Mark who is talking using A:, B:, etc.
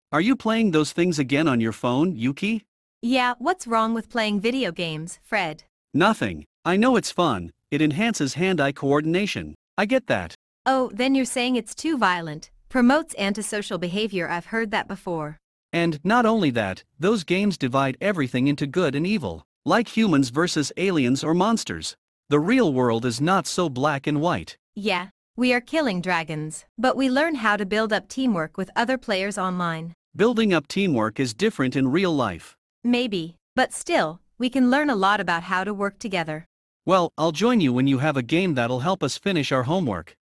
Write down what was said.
A: Are you playing those things again on your phone, Yuki?
B: Yeah, what's wrong with playing video games, Fred?
A: Nothing. I know it's fun, it enhances hand-eye coordination. I get that.
B: Oh, then you're saying it's too violent. Promotes antisocial behavior. I've heard that before.
A: And not only that, those games divide everything into good and evil, like humans versus aliens or monsters. The real world is not so black and white.
B: Yeah, we are killing dragons, but we learn how to build up teamwork with other players online.
A: Building up teamwork is different in real life.
B: Maybe, but still, we can learn a lot about how to work together.
A: Well, I'll join you when you have a game that'll help us finish our homework.